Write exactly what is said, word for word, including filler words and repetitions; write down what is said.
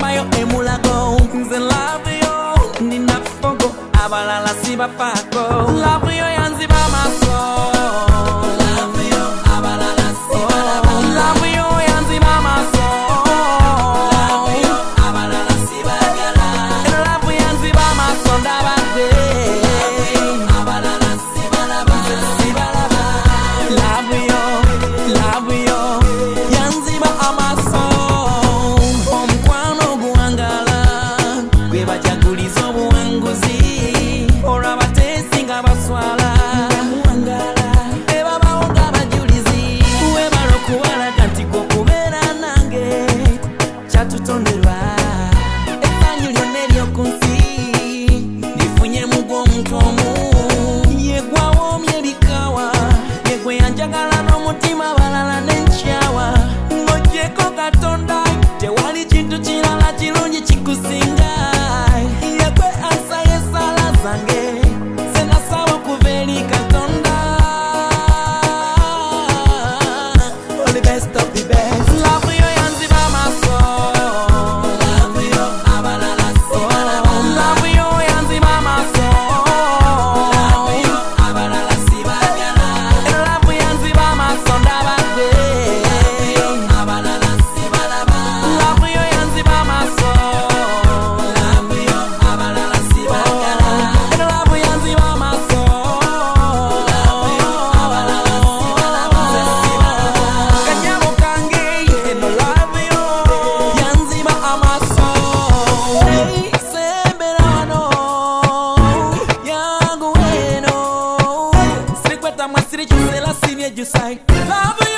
Wayo emulago nze love yo nina fogo abalala sibapako love yo yanziba amaso love yo abalala sibalaba love yo yanziba amaso love yo abalala sibagala love yanziba amaso ndabadde love yo abalala sibalaba sibalaba love yo love yo yanziba amaso omukwano guwangala gwe bajaguliza obuwanguzi olw'abateesi nga baswala muwangala ebabawo ng'abajulizi webala okubalaga nti gwe okubeera nange kyatutonderwa essanyu lyonna ery'oku nsi lifunyemu gw'omuntu omu yegwawoomye ebikawa yegwe yanjagala n'omutima balala n'enkyawa ng'oggyeko Katonda tewali kintu kirala kirungi kikusinga yegwe asaye sala zange senasaba okuva eri Katonda all the best of the best love yo yanziba amaso love yo abalala sibalaba love yo yanziba amaso love yo abalala sibagala love yanziba amaso ndabadde love yo abalala sibalaba love yo yanziba amaso love yo abalala sibagala love yanziba amaso love yo abalala sibalaba kanyabo kange eno love yo yanziba amaso sembera wano yangu eno sirikweta mwasiri kisela simye jusai love